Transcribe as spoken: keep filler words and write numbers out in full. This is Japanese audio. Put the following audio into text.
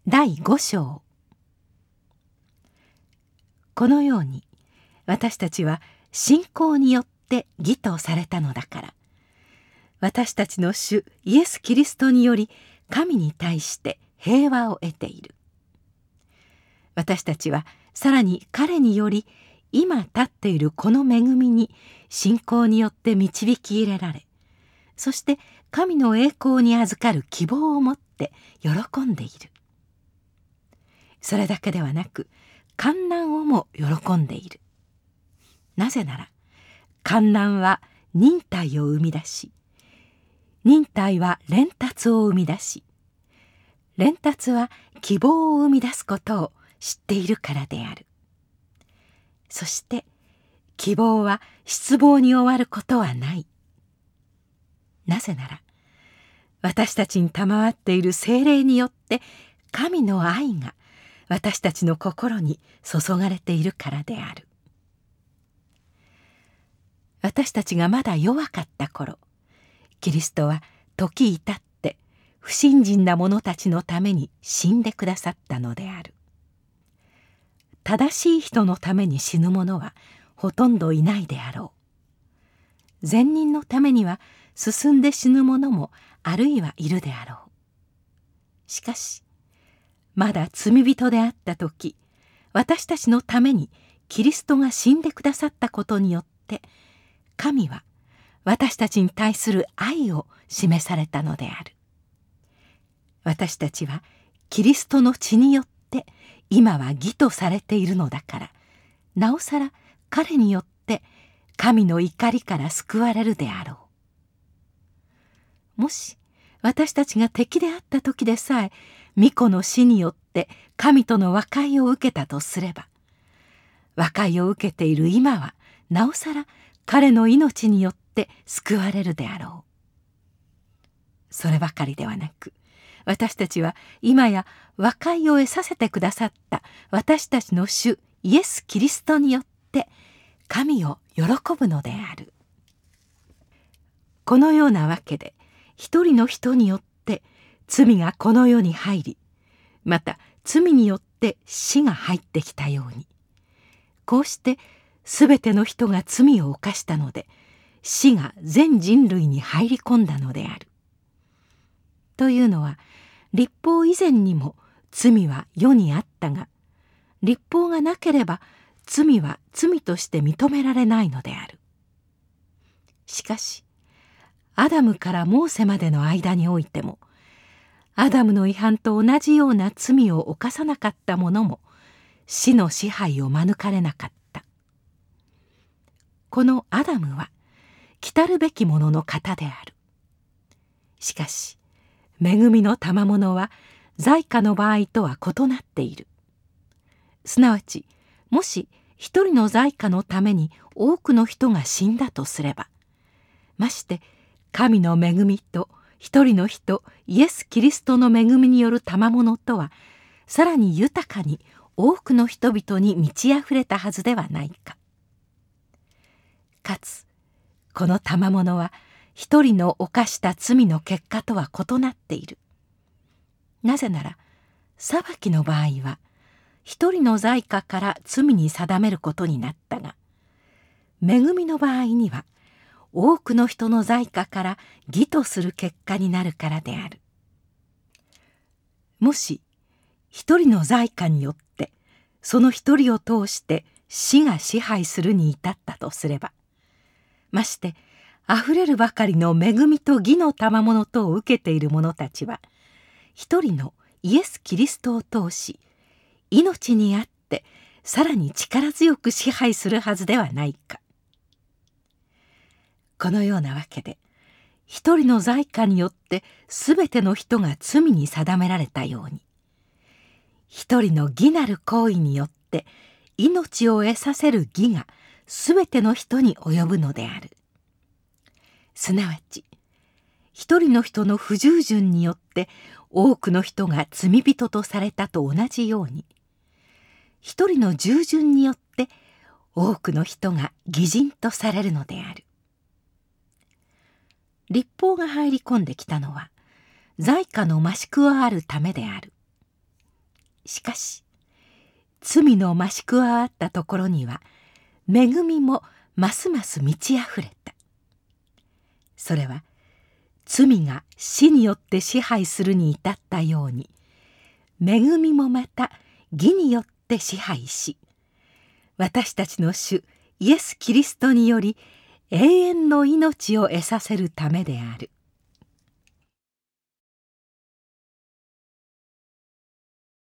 だいご章。このように私たちは信仰によって義とされたのだから、私たちの主イエス・キリストにより神に対して平和を得ている。私たちはさらに彼により今立っているこの恵みに信仰によって導き入れられ、そして神の栄光に預かる希望を持って喜んでいる。それだけではなく、患難をも喜んでいる。なぜなら患難は忍耐を生み出し、忍耐は練達を生み出し、練達は希望を生み出すことを知っているからである。そして希望は失望に終わることはない。なぜなら私たちに賜っている聖霊によって神の愛が私たちの心に注がれているからである。私たちがまだ弱かった頃、キリストは時至って不信心な者たちのために死んでくださったのである。正しい人のために死ぬ者はほとんどいないであろう。善人のためには進んで死ぬ者もあるいはいるであろう。しかしまだ罪人であった時、私たちのためにキリストが死んでくださったことによって神は私たちに対する愛を示されたのである。私たちはキリストの血によって今は義とされているのだから、なおさら彼によって神の怒りから救われるであろう。もし私たちが敵であった時でさえ御子の死によって神との和解を受けたとすれば、和解を受けている今はなおさら彼の命によって救われるであろう。そればかりではなく、私たちは今や和解を得させてくださった私たちの主イエス・キリストによって神を喜ぶのである。このようなわけで一人の人によって罪がこの世に入り、また罪によって死が入ってきたように、こうしてすべての人が罪を犯したので死が全人類に入り込んだのである。というのは、律法以前にも罪は世にあったが、律法がなければ罪は罪として認められないのである。しかしアダムからモーセまでの間においても、アダムの違反と同じような罪を犯さなかった者も死の支配を免れなかった。このアダムは来たるべきものの型である。しかし恵みの賜物は罪過の場合とは異なっている。すなわち、もし一人の罪過のために多くの人が死んだとすれば、まして神の恵みと一人の人イエス・キリストの恵みによる賜物とはさらに豊かに多くの人々に満ち溢れたはずではないか。かつこの賜物は一人の犯した罪の結果とは異なっている。なぜなら裁きの場合は一人の罪過から罪に定めることになったが、恵みの場合には多くの人の罪過から義とする結果になるからである。もし一人の罪過によってその一人を通して死が支配するに至ったとすれば、ましてあふれるばかりの恵みと義の賜物とを受けている者たちは、一人のイエス・キリストを通し命にあってさらに力強く支配するはずではないか。このようなわけで、一人の罪過によってすべての人が罪に定められたように、一人の義なる行為によって命を得させる義がすべての人に及ぶのである。すなわち一人の人の不従順によって多くの人が罪人とされたと同じように、一人の従順によって多くの人が義人とされるのである。律法が入り込んできたのは罪過の増し加わるためである。 しかし罪の増し加わったところには恵みもますます満ちあふれた。それは罪が死によって支配するに至ったように、恵みもまた義によって支配し、私たちの主イエス・キリストにより永遠の命を得させるためである。